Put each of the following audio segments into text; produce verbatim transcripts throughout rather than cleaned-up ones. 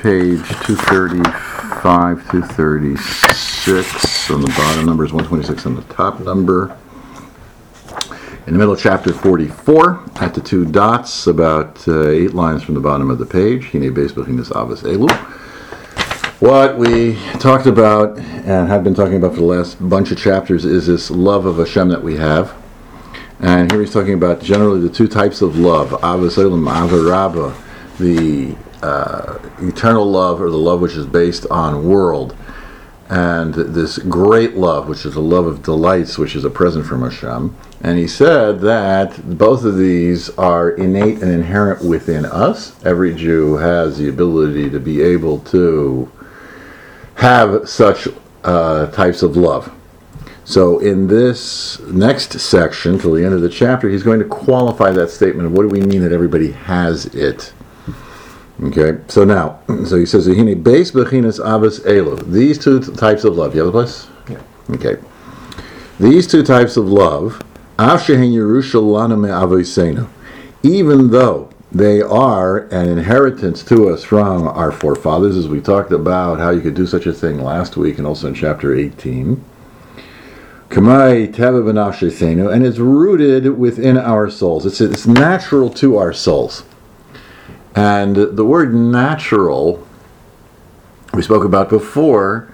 page two thirty-five, two thirty-six on the bottom number is one twenty-six on the top number. In the middle of chapter forty-four, at the two dots, about uh, eight lines from the bottom of the page, Hine Beis Bechinas Avos Elu. What we talked about and have been talking about for the last bunch of chapters is this love of Hashem that we have. And here he's talking about generally the two types of love, Avos Elam, Ava Rabba, the uh, eternal love, or the love which is based on world, and this great love, which is a love of delights, which is a present from Hashem. And he said that both of these are innate and inherent within us. Every Jew has the ability to be able to have such uh, types of love. So in this next section, till the end of the chapter, he's going to qualify that statement of what do we mean that everybody has it. Okay, so now, so he says, Hine Beis Bechinas Avos Elu. These two t- types of love. You have a place? Yeah. Okay. These two types of love, Av Shehen Yerusha Lanu Me'avoseinu, even though they are an inheritance to us from our forefathers, as we talked about how you could do such a thing last week and also in chapter eighteen. Kamai Teva B'Nafsheseinu, and it's rooted within our souls. It's, it's natural to our souls. And the word natural, we spoke about before,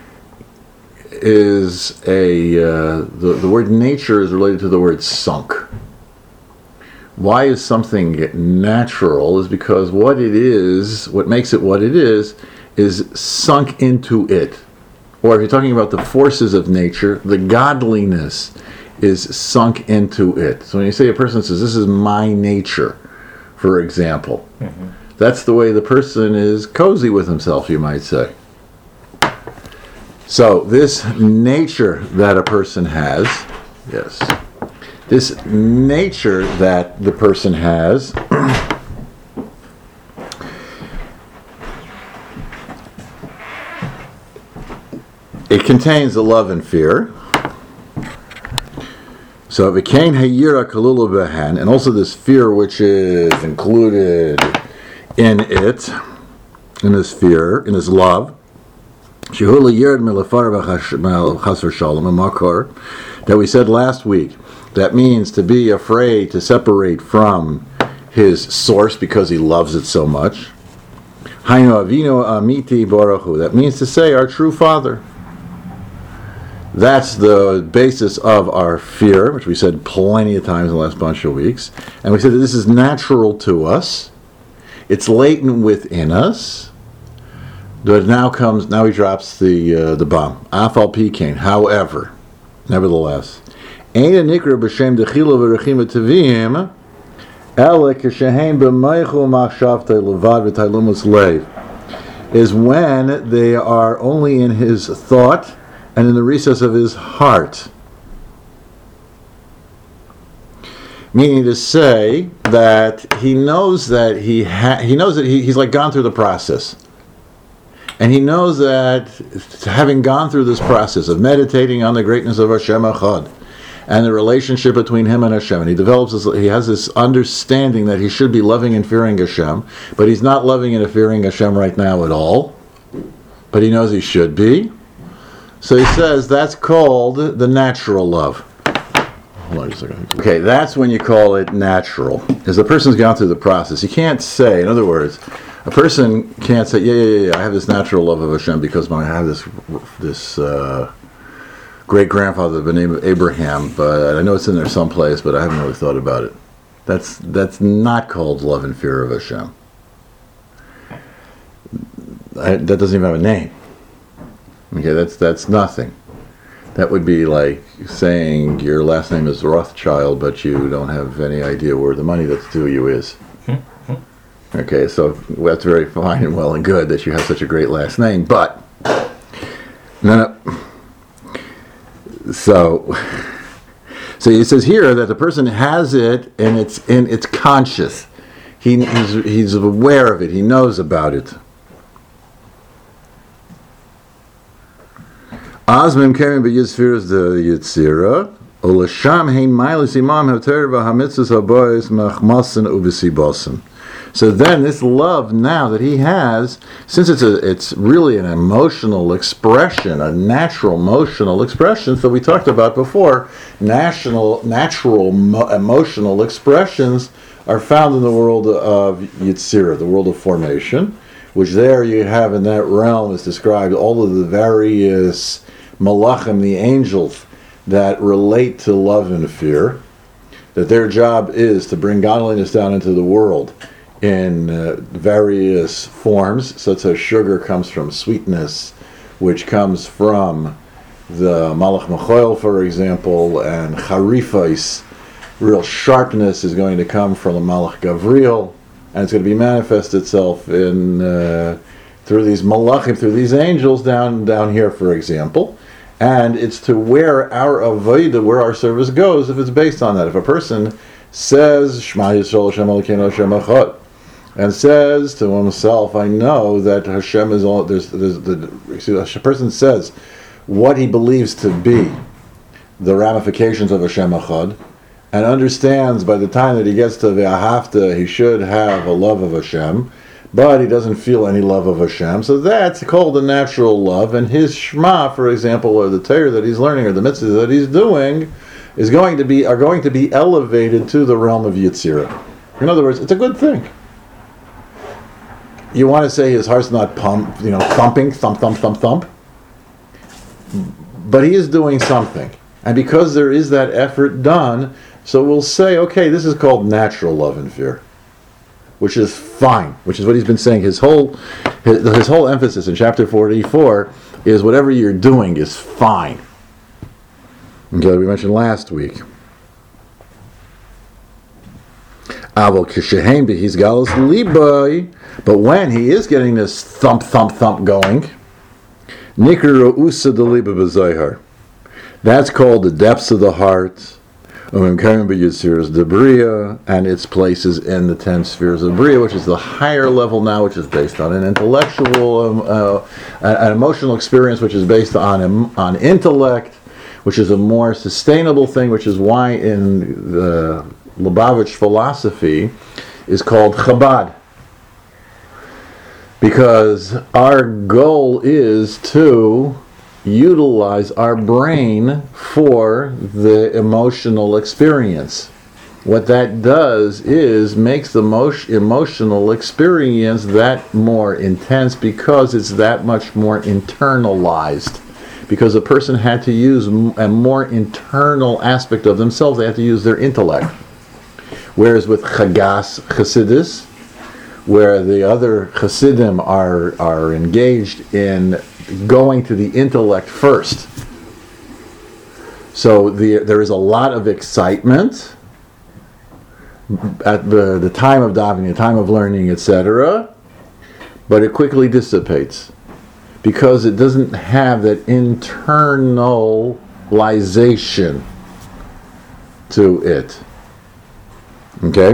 is a, uh, the, the word nature is related to the word sunk. Why is something natural? Is because what it is, what makes it what it is, is sunk into it. Or if you're talking about the forces of nature, the godliness is sunk into it. So when you say a person says, this is my nature, for example, mm-hmm. that's the way the person is cozy with himself, you might say. So this nature that a person has, yes, this nature that the person has, it contains the love and fear. So v'kein hayira kalula b'han, and also this fear which is included in it, in this fear, in this love, that we said last week, that means to be afraid to separate from his source because he loves it so much. That means to say our true Father. That's the basis of our fear, which we said plenty of times in the last bunch of weeks. And we said that this is natural to us. It's latent within us. But now comes, now he drops the uh, the bomb. Afal Pikain. However, nevertheless, Eina Nikra b'Shem Dechila v'Rechima Tevim, Ele Keshehem b'Meichu Machshavtei Levad v'Tailumus Leiv, is when they are only in his thought and in the recess of his heart. Meaning to say that he knows that he ha- he knows that he, he's like gone through the process. And he knows that having gone through this process of meditating on the greatness of Hashem Echad and the relationship between him and Hashem, and he develops this, he has this understanding that he should be loving and fearing Hashem, but he's not loving and fearing Hashem right now at all, but he knows he should be. So he says that's called the natural love. Hold on just a second. Okay, that's when you call it natural, because the person's gone through the process. You can't say, in other words, a person can't say, yeah, yeah, yeah, I have this natural love of Hashem because I have this this uh, great-grandfather by the name of Abraham, but I know it's in there someplace, but I haven't really thought about it. That's that's not called love and fear of Hashem. I, that doesn't even have a name. Okay, that's that's nothing. That would be like saying your last name is Rothschild, but you don't have any idea where the money that's due you is. Okay, so that's very fine and well and good that you have such a great last name, but no, no. So, so he says here that the person has it and it's in it's conscious. He he's, he's aware of it. He knows about it. Azmim kemi b'yizfiras the yitzira, olasham hein mailis imam hater v'hamitzvos habois machmasin ubisibosin. So then this love now that he has, since it's a, it's really an emotional expression, a natural emotional expression that we talked about before, national, natural mo- emotional expressions are found in the world of Yitzirah, the world of formation, which there you have in that realm is described all of the various malachim, the angels, that relate to love and fear, that their job is to bring godliness down into the world in uh, various forms, such as sugar comes from sweetness, which comes from the Malach Mechoel, for example, and Charifais, real sharpness, is going to come from the Malach Gavriel, and it's going to be manifest itself in uh, through these Malachim, through these angels down down here, for example. And it's to where our avodah, where our service goes, if it's based on that. If a person says Shema Yisrael Hashem Elokeinu Hashem Echad, and says to himself, I know that Hashem is all, there's, there's the, a person says what he believes to be the ramifications of Hashem Echad, and understands by the time that he gets to Ve'ahavta, he should have a love of Hashem, but he doesn't feel any love of Hashem, so that's called a natural love, and his Shema, for example, or the Torah that he's learning, or the mitzvahs that he's doing, is going to be, are going to be elevated to the realm of Yitzirah. In other words, it's a good thing. You want to say his heart's not pump, you know, thumping, thump, thump, thump, thump. But he is doing something. And because there is that effort done, so we'll say, okay, this is called natural love and fear, which is fine, which is what he's been saying. His whole, his, his whole emphasis in chapter forty-four is whatever you're doing is fine. Okay, we mentioned last week. But when he is getting this thump, thump, thump going, that's called the depths of the heart, and its places in the ten spheres of Bria, which is the higher level now, which is based on an intellectual, um, uh, an emotional experience, which is based on on intellect, which is a more sustainable thing, which is why in the Lubavitch philosophy is called Chabad, because our goal is to utilize our brain for the emotional experience. What that does is makes the mo- emotional experience that more intense because it's that much more internalized. Because a person had to use a more internal aspect of themselves, they had to use their intellect. Whereas with Chagas Chassidus, where the other Chassidim are are engaged in going to the intellect first. So the, there is a lot of excitement at the, the time of davening, the time of learning, et cetera, but it quickly dissipates because it doesn't have that internalization to it. Okay?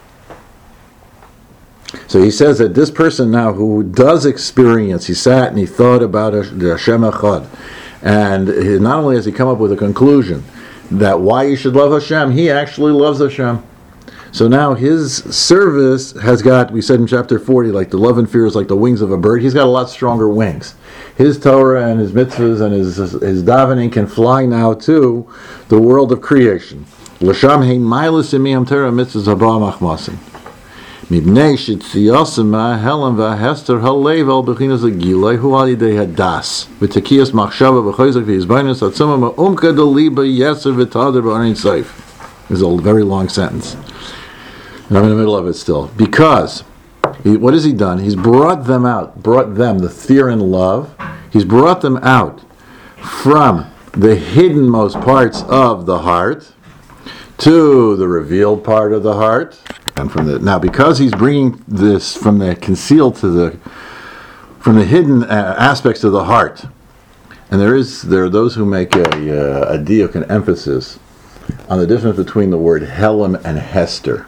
So he says that this person now who does experience, he sat and he thought about the Hashem Echad, and he, not only has he come up with a conclusion that why you should love Hashem, he actually loves Hashem. So now his service has got, we said in chapter forty, like the love and fear is like the wings of a bird. He's got a lot stronger wings. His Torah and his mitzvahs and his his davening can fly now to the world of creation. L'sham hein mailis imiyam Torah mitzvahs haba machmasim. Mibnei shitziyasim ma'helam v'hester halev al bechinas agilai hu al yidei hadas v'tekiyas machshava v'choizak v'yizbainus atzuma ma'umka deliba yeser v'tader b'arin seif. This is a very long sentence. And I'm in the middle of it still. Because, he, what has he done? He's brought them out, brought them, the fear and love, he's brought them out from the hiddenmost parts of the heart to the revealed part of the heart. And from the now, because he's bringing this from the concealed to the, from the hidden uh, aspects of the heart, and there is there are those who make a, uh, a diuk, an emphasis on the difference between the word Helam and Hester.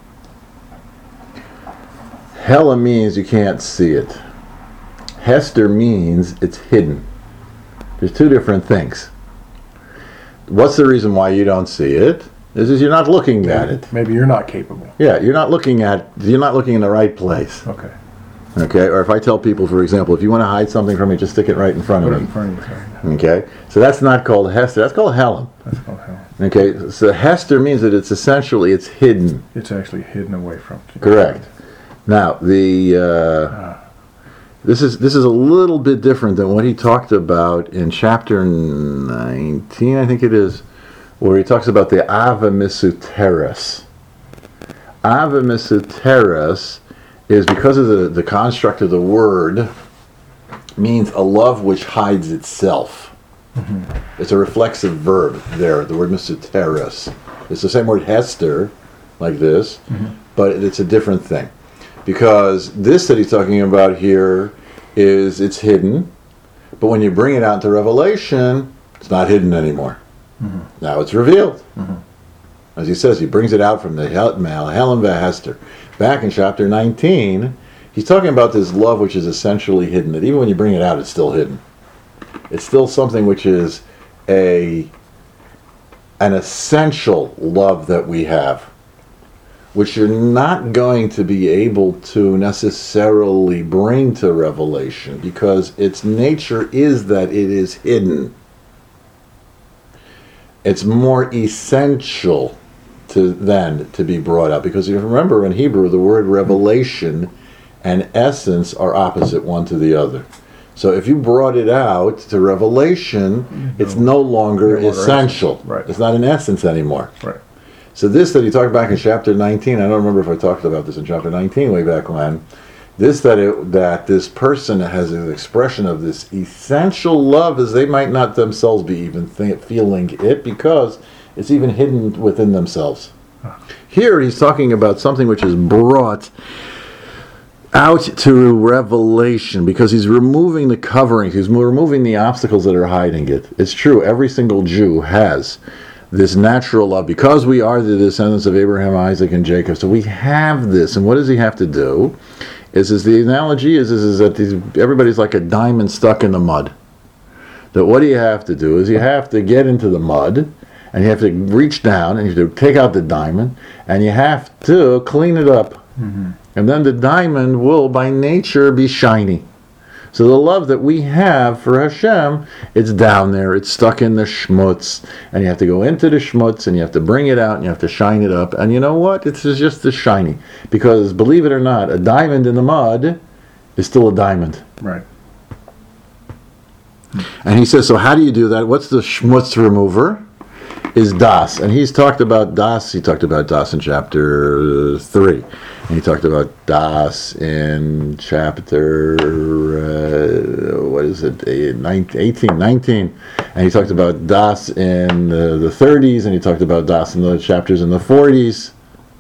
Hela means you can't see it. Hester means it's hidden. There's two different things. What's the reason why you don't see it? Is, is you're not looking at it. Maybe you're not capable. Yeah, you're not looking at, you're not looking in the right place. Okay. Okay, or if I tell people, for example, if you want to hide something from me, just stick it right in front Put of it in me. front of you. Sorry. Okay, so that's not called Hester, that's called Helen. That's called hell. Okay, so Hester means that it's essentially, it's hidden. It's actually hidden away from you. Correct. Now, the, uh, Ah. this is this is a little bit different than what he talked about in chapter nineteen, I think it is, where he talks about the Ava Misuteres. Ava Misuteres is, because of the, the construct of the word, means a love which hides itself. Mm-hmm. It's a reflexive verb there, the word Misuteres. It's the same word Hester, like this, mm-hmm. but it's a different thing. Because this that he's talking about here is, it's hidden, but when you bring it out into Revelation, it's not hidden anymore. Mm-hmm. Now it's revealed. Mm-hmm. As he says, he brings it out from the Hel- Helen Hester. Back in chapter nineteen, he's talking about this love which is essentially hidden, that even when you bring it out, it's still hidden. It's still something which is a an essential love that we have, which you're not going to be able to necessarily bring to Revelation, because its nature is that it is hidden. It's more essential to then to be brought up, because you remember in Hebrew the word revelation and essence are opposite one to the other. So if you brought it out to Revelation, no, it's no longer no essential. Right. It's not an essence anymore. Right. So this that he talked back in chapter nineteen, I don't remember if I talked about this in chapter nineteen way back when, this that it, that this person has an expression of this essential love, as they might not themselves be even th- feeling it, because it's even hidden within themselves. Huh. Here he's talking about something which is brought out to Revelation, because he's removing the coverings, he's removing the obstacles that are hiding it. It's true, every single Jew has this natural love, because we are the descendants of Abraham, Isaac, and Jacob. So we have this, and what does he have to do? Is, is the analogy is, is, is that these, everybody's like a diamond stuck in the mud. That what do you have to do is you have to get into the mud, and you have to reach down, and you have to take out the diamond, and you have to clean it up. Mm-hmm. And then the diamond will, by nature, be shiny. So the love that we have for Hashem, it's down there, it's stuck in the schmutz, and you have to go into the schmutz, and you have to bring it out, and you have to shine it up. And you know what? It's just the shiny. Because, believe it or not, a diamond in the mud is still a diamond. Right. And he says, so how do you do that? What's the schmutz remover? Is Das. And he's talked about Das, he talked about Das in chapter three. And he talked about Das in chapter, uh, what is it, eighteen, nineteen. And he talked about Das in uh, the thirties, and he talked about Das in the chapters in the forties.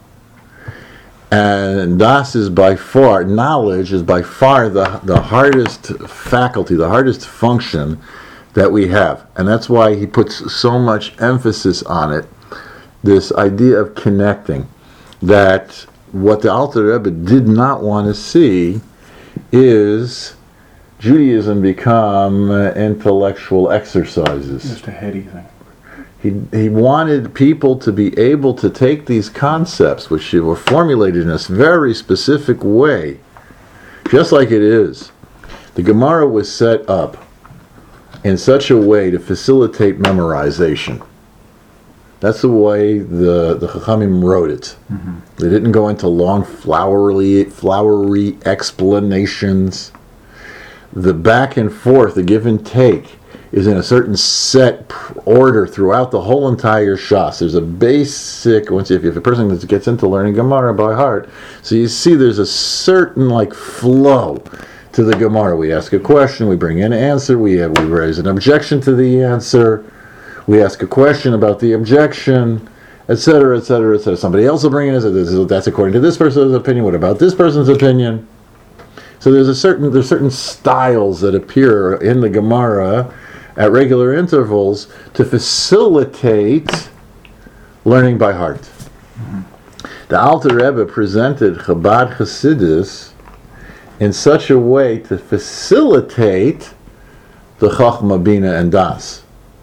And Das is by far, knowledge is by far the, the hardest faculty, the hardest function that we have. And that's why he puts so much emphasis on it, this idea of connecting, that what the Alter Rebbe did not want to see is Judaism become uh, intellectual exercises. Just a heady thing. He, he wanted people to be able to take these concepts, which were formulated in a very specific way, just like it is. The Gemara was set up in such a way to facilitate memorization. That's the way the, the Chachamim wrote it. Mm-hmm. They didn't go into long, flowery, flowery explanations. The back and forth, the give and take, is in a certain set order throughout the whole entire Shas. There's a basic, once if, if a person gets into learning Gemara by heart, so you see there's a certain like flow to the Gemara. We ask a question, we bring in an answer, we have, we raise an objection to the answer, we ask a question about the objection, et cetera, et cetera, et cetera. Somebody else will bring in it, that's according to this person's opinion, what about this person's opinion? So there's a certain there's certain styles that appear in the Gemara at regular intervals to facilitate learning by heart. Mm-hmm. The Alter Rebbe presented Chabad Hasidus in such a way to facilitate the Chachma, Bina, and Das.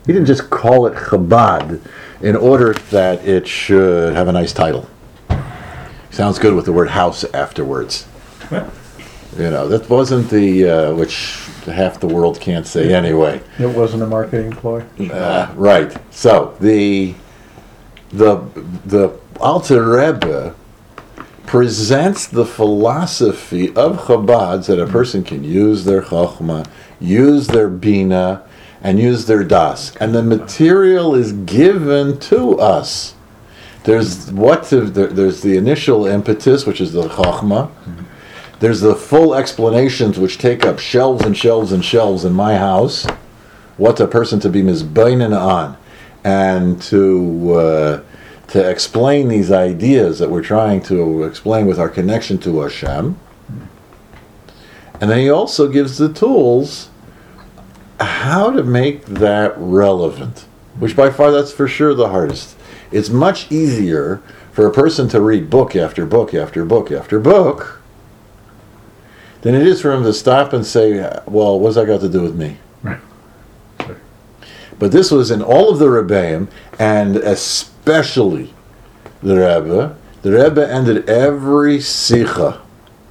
He didn't just call it Chabad in order that it should have a nice title. Sounds good with the word house afterwards. Well, You know, that wasn't the, uh, which half the world can't say anyway. it wasn't a marketing ploy. Uh, right. So the the the Alter Rebbe presents the philosophy of Chabad that a person can use their Chochmah, use their Bina, and use their Das, and the material is given to us. There's what to, there, there's the initial impetus, which is the Chochmah. There's the full explanations, which take up shelves and shelves and shelves in my house. What a person to be mizbeinen on, and to uh, to explain these ideas that we're trying to explain with our connection to Hashem. And then he also gives the tools how to make that relevant, which by far that's for sure the hardest. It's much easier for a person to read book after book after book after book than it is for him to stop and say, well, what's that got to do with me? Right. But this was in all of the Rebbeim, and especially the Rebbe. The Rebbe ended every Sicha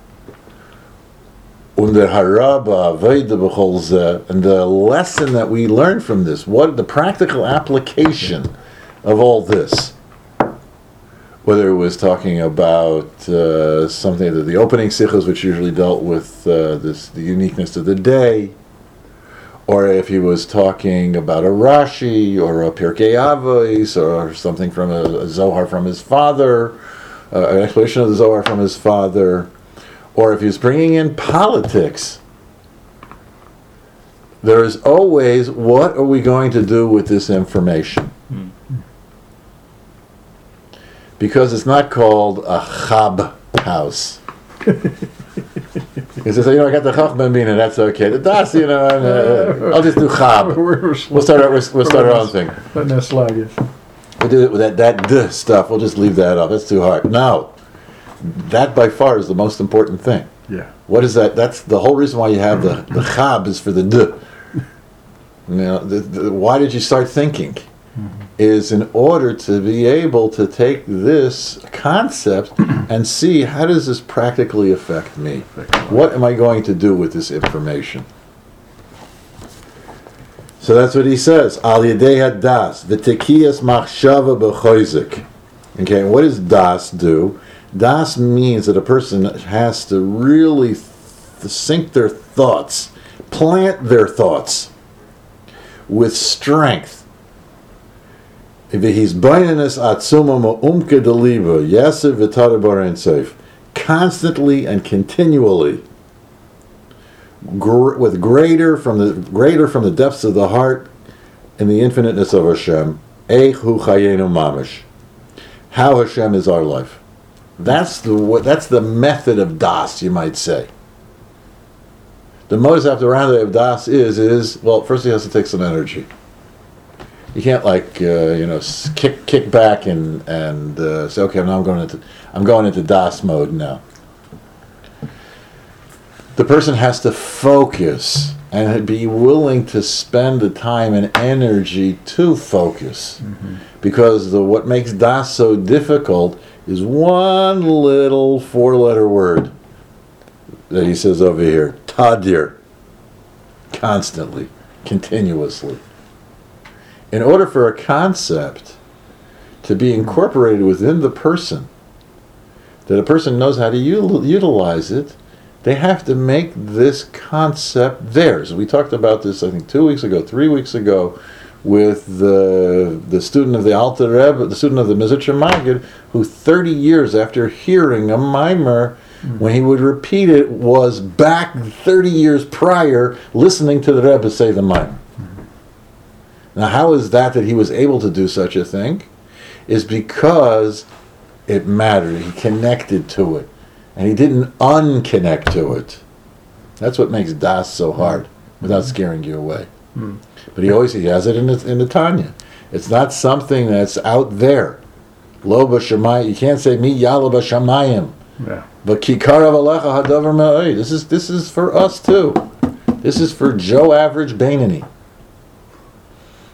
under Haraba, Aveda B'chol Zeh, and the lesson that we learned from this, what the practical application of all this, whether it was talking about uh, something that the opening sichos, which usually dealt with uh, this the uniqueness of the day, or if he was talking about a Rashi or a Pirkei Avos or something from a, a Zohar from his father, uh, an explanation of the Zohar from his father, or if he was bringing in politics, there is always, what are we going to do with this information? Mm. Because it's not called a Chab house. He says, you know, I got the Chachma Bina, that's okay. The Das, you know, and, uh, I'll just do Chab. We'll start our, we'll start our own thing. Letting that slide you. We'll do it with that, that duh stuff, we'll just leave that off. That's too hard. No. That by far is the most important thing. Yeah. What is that? That's the whole reason why you have the, the Chab is for the duh. You know, the, the, why did you start thinking? Mm-hmm. Is in order to be able to take this concept and see how does this practically affect me? What am I going to do with this information? So that's what he says. Al yedei das v'tekiyas machshava b'choizik. Okay, what does das do? Das means that a person has to really th- sink their thoughts, plant their thoughts with strength. Constantly and continually, gr- with greater from the greater from the depths of the heart in the infiniteness of Hashem. Eichu chayenu mamish. How Hashem is our life. That's the that's the method of das, you might say. The modus operandi of das is is well, first he has to take some energy. You can't like uh, you know kick kick back and and uh, say, okay, now I'm going into I'm going into das mode now. The person has to focus and be willing to spend the time and energy to focus, mm-hmm. because the what makes das so difficult is one little four-letter word that he says over here: tadir, constantly, continuously. In order for a concept to be incorporated within the person, that a person knows how to u- utilize it, they have to make this concept theirs. We talked about this, I think, two weeks ago, three weeks ago, with the the student of the Alter Rebbe, the student of the Mizitcher Maggid, who thirty years after hearing a mimer, mm-hmm. when he would repeat it, was back thirty years prior listening to the Rebbe say the mimer. Now, how is that that he was able to do such a thing? Is because it mattered. He connected to it. And he didn't unconnect to it. That's what makes das so hard, without scaring you away. Mm. But he always he has it in the, in the Tanya. It's not something that's out there. Lo b'shamayim. You can't say mi yala b'shamayim. Yeah. But kikarav alecha hadavar me'oi. This is this is for us too. This is for Joe Average Bainani.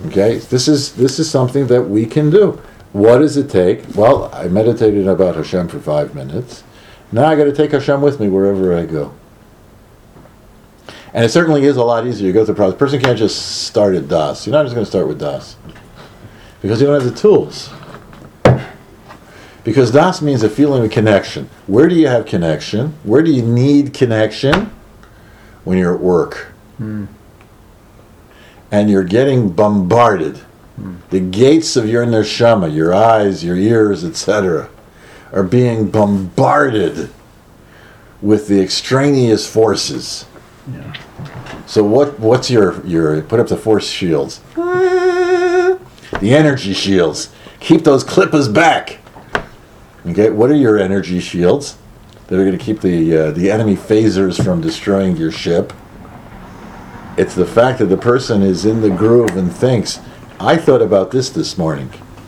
Okay, this is this is something that we can do. What does it take? Well, I meditated about Hashem for five minutes. Now I got to take Hashem with me wherever I go. And it certainly is a lot easier to go through the process. A person can't just start at Das. You're not just going to start with Das. Because you don't have the tools. Because Das means a feeling of connection. Where do you have connection? Where do you need connection? When you're at work. Mm. And you're getting bombarded. Mm. The gates of your neshama, your eyes, your ears, et cetera, are being bombarded with the extraneous forces. Yeah. So what? What's your your put up the force shields? The energy shields. Keep those klippas back. Okay, what are your energy shields that are going to keep the uh, the enemy phasers from destroying your ship? It's the fact that the person is in the groove and thinks, I thought about this this morning.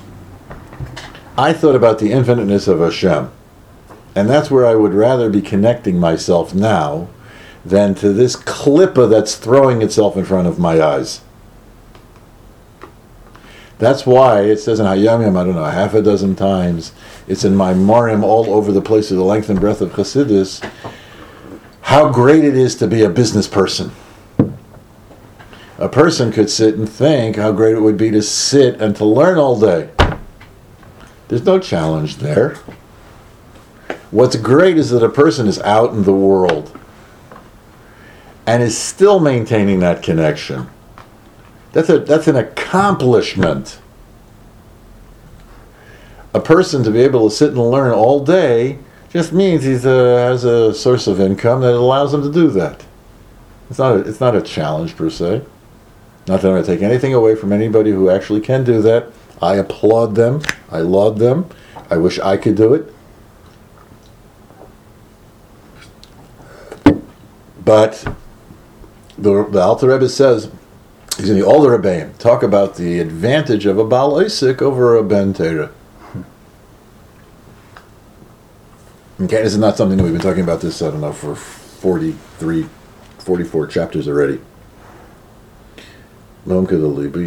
I thought about the infiniteness of Hashem. And that's where I would rather be connecting myself now than to this klippa that's throwing itself in front of my eyes. That's why it says in Hayam Yam, I don't know, half a dozen times, it's in my Morim all over the place of the length and breadth of Chassidus, how great it is to be a business person. A person could sit and think how great it would be to sit and to learn all day. There's no challenge there. What's great is that a person is out in the world and is still maintaining that connection. That's a that's an accomplishment. A person to be able to sit and learn all day just means he has a source of income that allows him to do that. It's not a, it's not a challenge per se. Not that I'm going to take anything away from anybody who actually can do that. I applaud them. I laud them. I wish I could do it. But the, the Alter Rebbe says, he's going to all the Rebbeim talk about the advantage of a Baal Isaac over a Ben Torah. Okay, this is not something that we've been talking about this, I don't know, for forty-three, forty-four chapters already. How he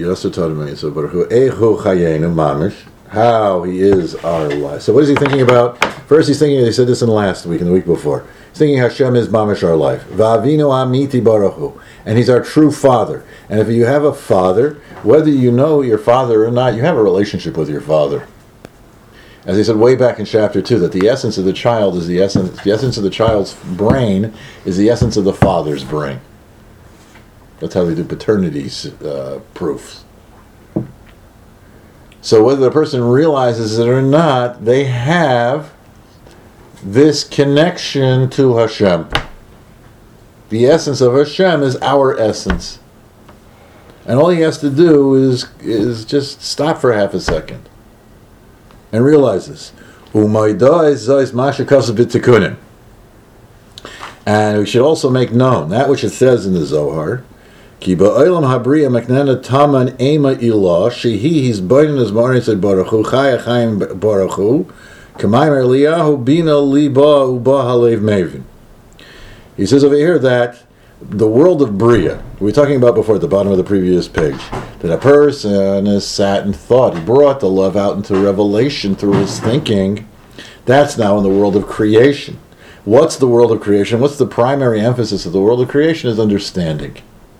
is our life. So what is he thinking about? First he's thinking, he said this in the last week and the week before. He's thinking Hashem is mamash our life. Va'avinu amiti baruchu. And he's our true father. And if you have a father, whether you know your father or not, you have a relationship with your father. As he said way back in chapter two, that the essence of the child is the essence, the essence of the child's brain is the essence of the father's brain. That's how they do paternity uh, proofs. So whether the person realizes it or not, they have this connection to Hashem. The essence of Hashem is our essence. And all he has to do is is just stop for half a second and realize this. And we should also make known that which it says in the Zohar, Ki ba'olam habriya maknana taman ema ilah shehi his b'oinen as marin said baruchu chaya chayim baruchu kamayim Eliyahu bina liba uba halev mevin. He says over here that the world of Bria, we were talking about before at the bottom of the previous page, that a person has sat and thought, he brought the love out into revelation through his thinking. That's now in the world of creation. What's the world of creation? What's the primary emphasis of the world of creation? Is understanding.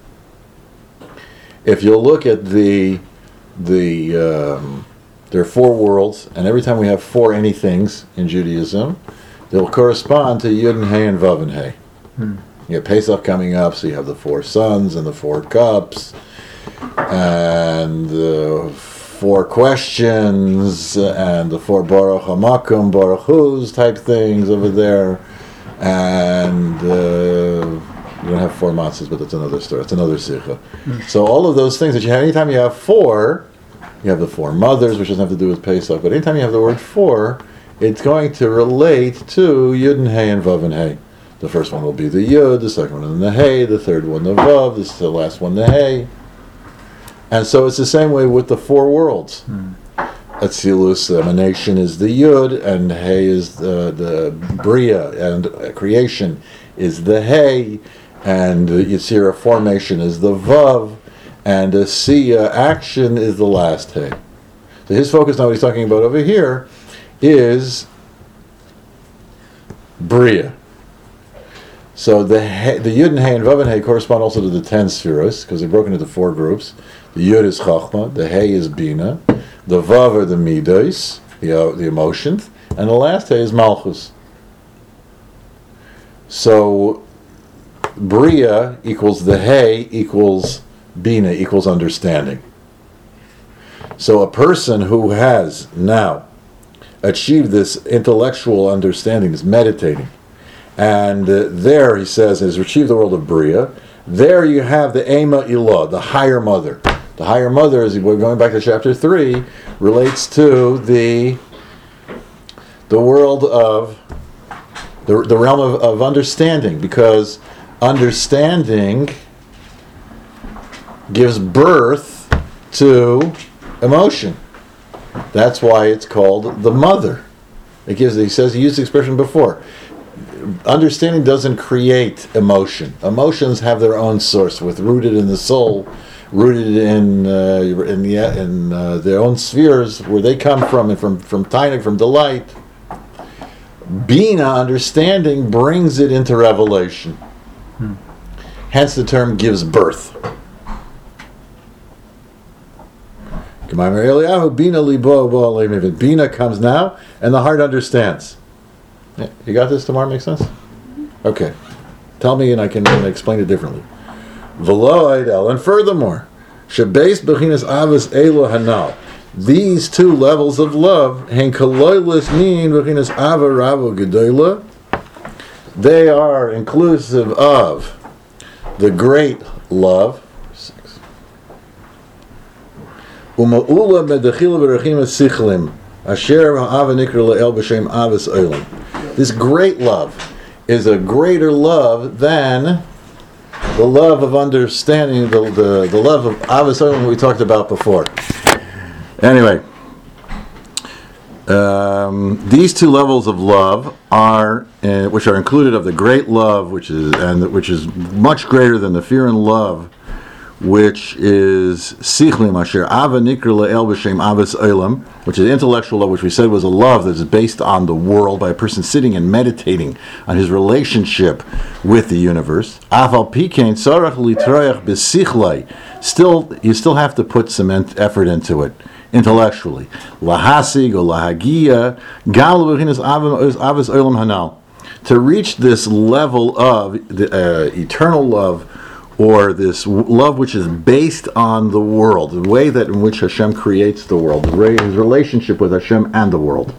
If you look at the the um, there are four worlds, and every time we have four anythings in Judaism, they'll correspond to Yud and Hey and Vav and Hey. Hmm. You have Pesach coming up, so you have the four suns and the four cups, and the four questions, and the four Baruch HaMakum, Baruch Hu's type things over there, and uh, you don't have four matzahs, but that's another story. It's another sikha. Mm. So all of those things that you have, anytime you have four, you have the four mothers, which doesn't have to do with Pesach, but anytime you have the word four, it's going to relate to Yud and Hey and Vav and Hey. The first one will be the Yud, the second one the Hey, the third one the Vav, this is the last one the Hey. And so it's the same way with the four worlds. Mm. Atzilus, emanation is the Yud, and Hey is the, the Bria, and creation is the Hey, and Yetzirah formation is the Vav, and Asiya, action, is the last Hey. So his focus now, what he's talking about over here, is Bria. So the he, the Yud and Hey and Vav and Hey correspond also to the ten spheros, because they're broken into four groups. The Yud is Chachma, the Hey is Bina, the Vav are the Midos, the, uh, the emotions, and the last Hey is Malchus. So Bria equals the Hey equals Bina equals understanding. So a person who has now achieved this intellectual understanding, is meditating, and uh, there, he says, has achieved the world of Bria. There you have the Ema Ilah, the higher mother. The higher mother, as we're going back to chapter three, relates to the the world of the, the realm of, of understanding, because understanding gives birth to emotion. That's why it's called the mother. It gives. He says he used the expression before. Understanding doesn't create emotion. Emotions have their own source, with rooted in the soul, rooted in uh, in the in uh, their own spheres where they come from, and from from tainik, from delight. Bina, understanding, brings it into revelation. Hmm. Hence, the term gives birth. Bina comes now, and the heart understands. Yeah, you got this, Tamar? Makes sense? Okay. Tell me, and I can explain it differently. And furthermore, shebeis bechinas avos elo hanal. These two levels of love, hen kaloilis mean bechinas ava ravo gedola. They are inclusive of the great love. Uma'ula medachila v'rachim sichlim asher ha'ava nikra le'el b'shem avos olam. This great love is a greater love than the love of understanding, the the, the love of avos olam we talked about before. Anyway, um, these two levels of love are, uh, which are included of the great love, which is and which is much greater than the fear and love, which is sichlim asher ava nikra le'el b'shem avos olam, which is intellectual love, which we said was a love that is based on the world, by a person sitting and meditating on his relationship with the universe. Afal pikein tzarach litroyach b'sichlai. Still, you still have to put some effort into it intellectually. Lahasig or lahagia gal b'chinas avos olam hanal. To reach this level of the, uh, eternal love, or this love which is based on the world, the way that in which Hashem creates the world, his relationship with Hashem and the world.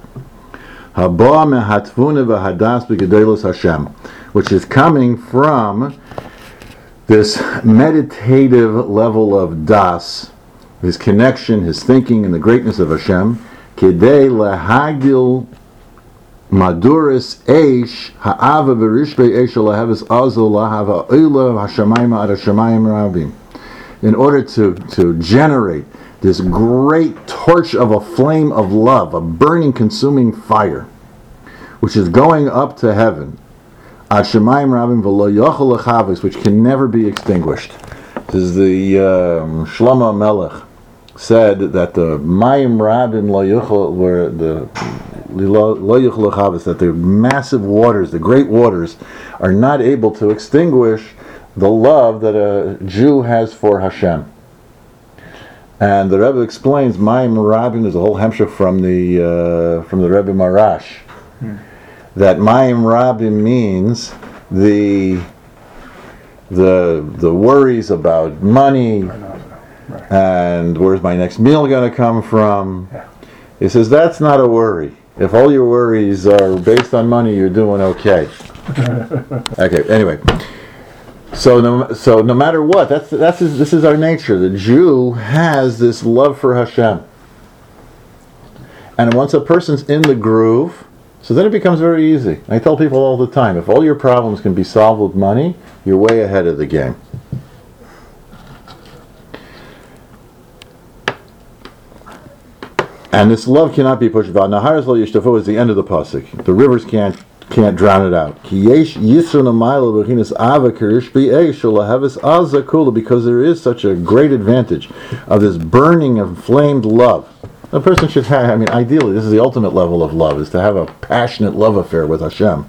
Which is coming from this meditative level of das, his connection, his thinking, and the greatness of Hashem. Kedei lehagil Maduris Eish Ha'ava V'Rishbei Eish Lahavis Azo Lahava Oila Hashamayim Ad Hashamayim Rabim. In order to, to generate this great torch of a flame of love, a burning, consuming fire, which is going up to heaven, Ad Hashamayim Rabim V'Lo Yochel Lechavis, which can never be extinguished. This is the um, Shlomo Melech said that the Mayim Rabim Lo Yochel were the that the massive waters, the great waters, are not able to extinguish the love that a Jew has for Hashem. And the Rebbe explains, Mayim Rabim, there's a whole hemshech from the uh, from the Rebbe Marash, hmm. that Mayim Rabim means the the the worries about money, right. And where's my next meal going to come from? Yeah. He says that's not a worry. If all your worries are based on money, you're doing okay. Okay. Anyway, so no, so no matter what, that's that's this is our nature. The Jew has this love for Hashem, and once a person's in the groove, so then it becomes very easy. I tell people all the time: if all your problems can be solved with money, you're way ahead of the game. And this love cannot be pushed about. Naharas lo yishtafu is the end of the pasuk. The rivers can't can't drown it out. Because there is such a great advantage of this burning, inflamed love. A person should have, I mean, ideally, this is the ultimate level of love, is to have a passionate love affair with Hashem.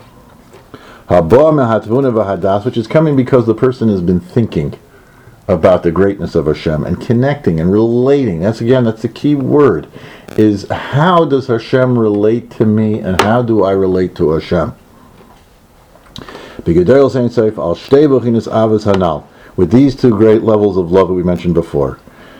Which is coming because the person has been thinking about the greatness of Hashem and connecting and relating. That's again, that's the key word, is how does Hashem relate to me and how do I relate to Hashem? With these two great levels of love that we mentioned before.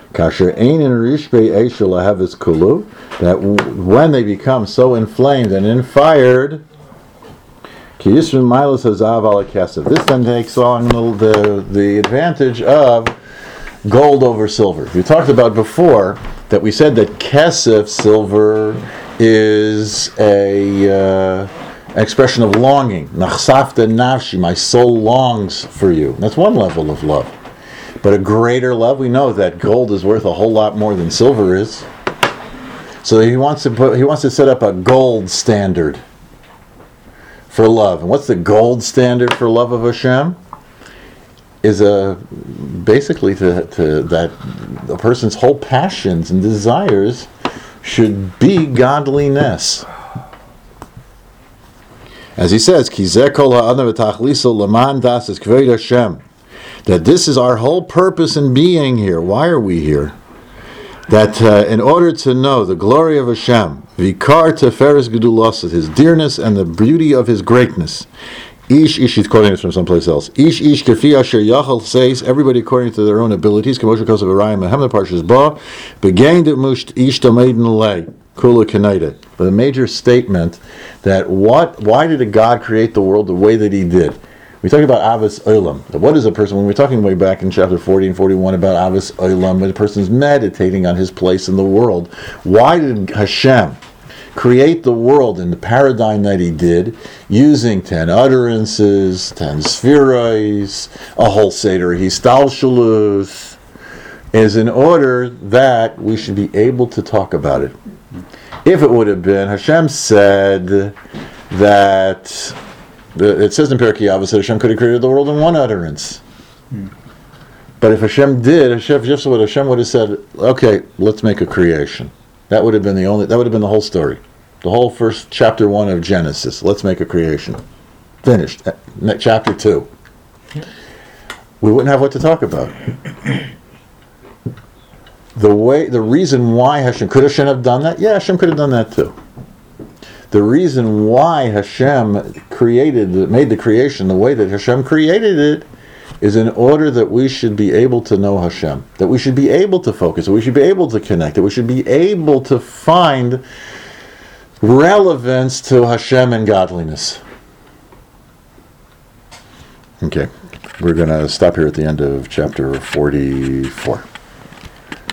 That when they become so inflamed and infired, this then takes on the, the advantage of gold over silver. We talked about before that we said that kesef, silver, is a uh, expression of longing. Nachsafta nafshi, my soul longs for you. That's one level of love. But a greater love, we know that gold is worth a whole lot more than silver is. So he wants to put, he wants to set up a gold standard for love. And what's the gold standard for love of Hashem? Is a basically to, to that a person's whole passions and desires should be godliness. As he says, Ki zeh kol ha'adam v'tachliso leman das es kvod Hashem. That this is our whole purpose in being here. Why are we here? That uh, in order to know the glory of Hashem, Vikar Teferes Gedulos, his dearness and the beauty of his greatness. Ish Ish, he's quoting this from someplace else. Ish Ish Kefi Asher Yachal says, everybody according to their own abilities. Kamosha Kosav Arayim Mehem Parshas Ba, Begain de Musht Ish Tamaiden Lei, Kula Kenaida. But a major statement that what, why did a God create the world the way that he did? We talk about Avos Olam. What is a person, when we're talking way back in chapter forty and forty-one about Avos Olam, when a person's meditating on his place in the world, why did Hashem create the world in the paradigm that he did, using ten utterances, ten spheroids, a whole Seder Histalshaluth, is in order that we should be able to talk about it. If it would have been, Hashem said that, it says in Perkei Avos that Hashem could have created the world in one utterance. Hmm. But if Hashem did, Hashem, just what Hashem would have said, okay, let's make a creation. That would have been the only, that would have been the whole story. The whole first chapter one of Genesis. Let's make a creation. Finished. Chapter two. We wouldn't have what to talk about. The way, the reason why Hashem, could Hashem have done that? Yeah, Hashem could have done that too. The reason why Hashem created, made the creation the way that Hashem created it is in order that we should be able to know Hashem, that we should be able to focus, that we should be able to connect, that we should be able to find relevance to Hashem and godliness. Okay, we're going to stop here at the end of chapter forty-four.